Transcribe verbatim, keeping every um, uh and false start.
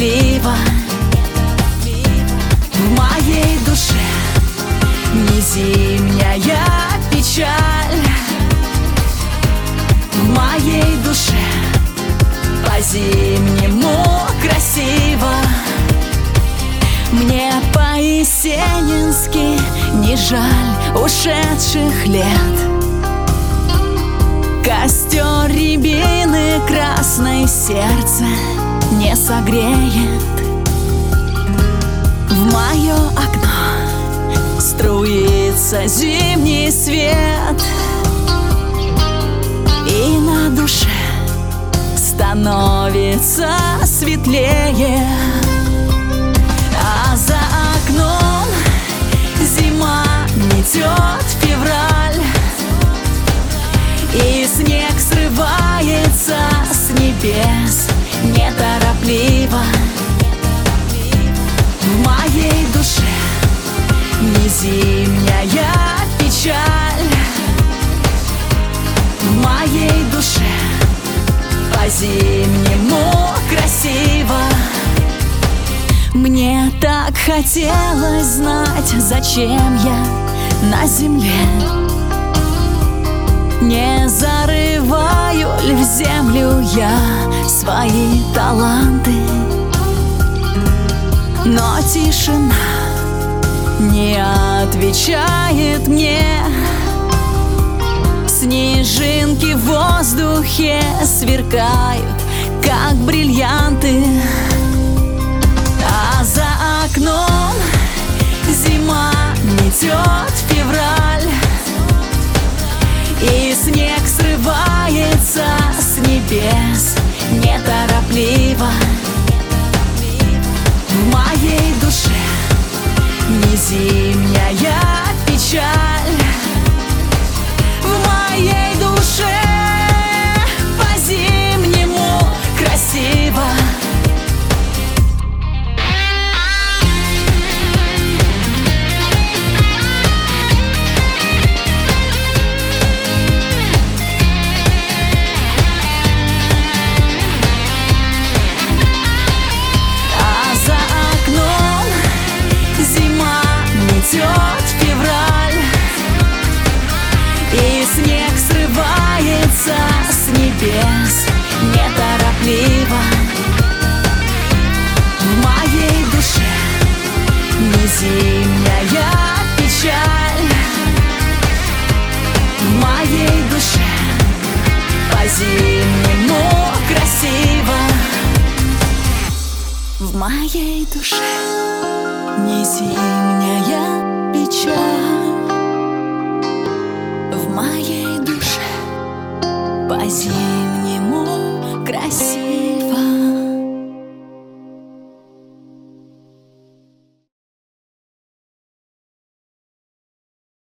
неторопливо. В моей душе не зимняя печаль. В моей душе по-зимнему красиво. Мне по-есенински не жаль ушедших лет. Костер рябины красное сердце не согреет. В мое окно струится зимний свет, и на душе становится светлее. А за окном зима метет февраль, и снег срывается с небес неторопливо. В моей душе не зимняя печаль. В моей душе по-зимнему красиво. Мне так хотелось знать, зачем я на земле. Не зарываю ли в землю я свои таланты? Но тишина не отвечает мне. Снежинки в воздухе сверкают, как бриллианты. А за окном зима метет февраль, и снег срывается с небес неторопливо. В моей душе не зимняя печаль. В моей душе по-зимнему красиво. Февраль, и снег срывается с небес неторопливо. В моей душе не зимняя печаль. В моей душе по-зимнему красиво. В моей душе не зимняя печаль. В моей душе по-зимнему